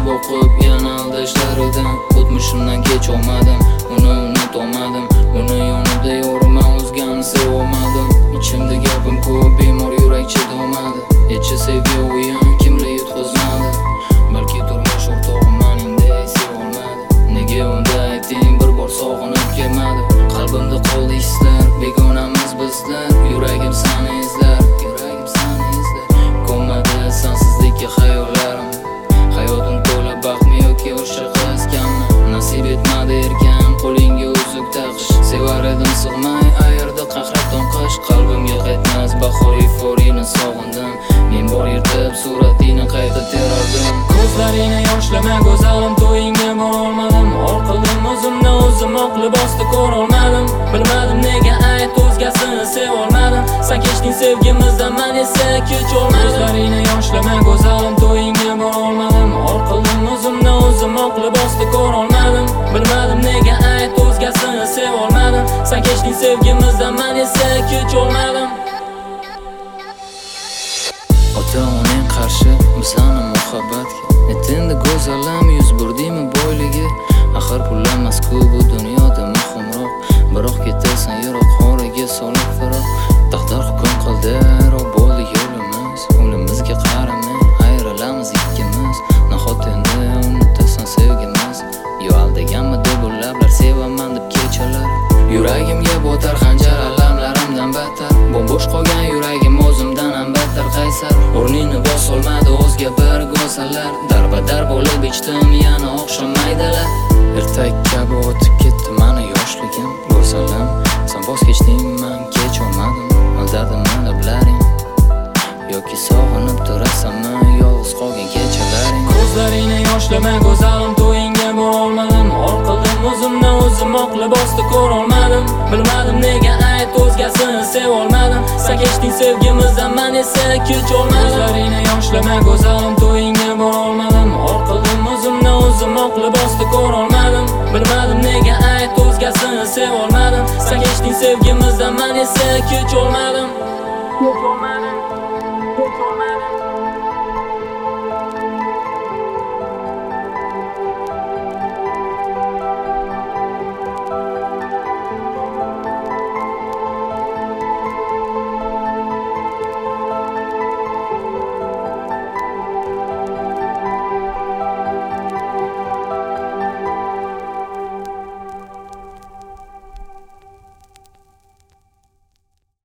boqib yana aldashlaridan o'tmishimdan kech olmadim, uni unutolmadim. Uni yonida yorman o'zgani sevolmadim. Ichimda gapim ko'p, bemor yurak chidolmadi. Necha sevgi o'yin kimlar yutqazmadi. Balki turmush o'rtog'im meningdek sevolmadi. Nega unda ayting bir bor sog'inib kelmadi. Qalbimda qoldi hislar, begonamiz bizlar. Yuragim seni izlar, ko'nmadi sensizlikka xayollarim. Hayotim to'la baxtmi yoki o'sha qiz kammi? Nasib etmadi erkam qo'lingga uzuk taqish. Sevar edim sig'may ayirdi qahrat tonqish. Qalbimga qaytmas bahor eyforiyani sog'indim. Men bor yirtib suratingni qayta terardim. Ko'zlaringni yoshlama go'zalim, to'yingga borolmadim. Or qildim o'zimni o'zim oq libosda ko'rolmadim. Bilmadim nega ayt o'zgasini sevolmadim. Sen kechding sevgimizdan, men esa kech olmadim. Ko'zlaringni yoshlama go'zalim, to'yingga borolmadim. Or qildim o'zimni o'zim oq libosda ko'rolmadim. Bilmadim nega ayt o'zgasini sevolmadim. Sen kechding sevgimizdan, men esa kech olmadim. Ota-onang qarshi bizani muhabbatga. Endi go'zalim yuz burdingmi boyligi? Axir pul emas-ku bu dunyoda muhimroq. Biroq ketasan yiroq xoraga solib firoq. Taqdir hukm qildi, ro bo'ldi yo'limiz. O'limizga qaramay ayrilamiz ikkimiz. Nahot endi unutasan sevgimiz? Yo aldaganmidi bu lablar, sevaman deb kechalar. Yuragimga botar xanjar alamlarimdan battar. Bo'sh qolgan yuragim o'zimdan ham battar qaysar. O'rnini bosolmadi o'zga bir go'zallar. Darbadar bo'lib ichdim yana oqshom maydalar. Ertak kabi o'tib ketdi meni yoshligim. Go'zalim, sen voz kechding, men kech olmadim. Aldadimmi lablaring yoki sog'inib turasanmi yolg'iz qolgan kechalaring? Ko'zlaringni yoshlama go'zalim, to'yingga borolmadim. Or qildim o'zimni o'zim oq libosda ko'rolmadim. Bilmadim nega ayt o'zgasini sevolmadim. Sen kechding sevgimizdan, men esa kech olmadim. Ko'zlaringni yoshlama go'zalim, to'yingga borolmadim. Or qildim o'zimni o'zim oq libosda ko'rolmadim. Bilmadim nega ayt o'zgasini sevolmadim. Sen kechding sevgimizdan, men esa kech olmadim.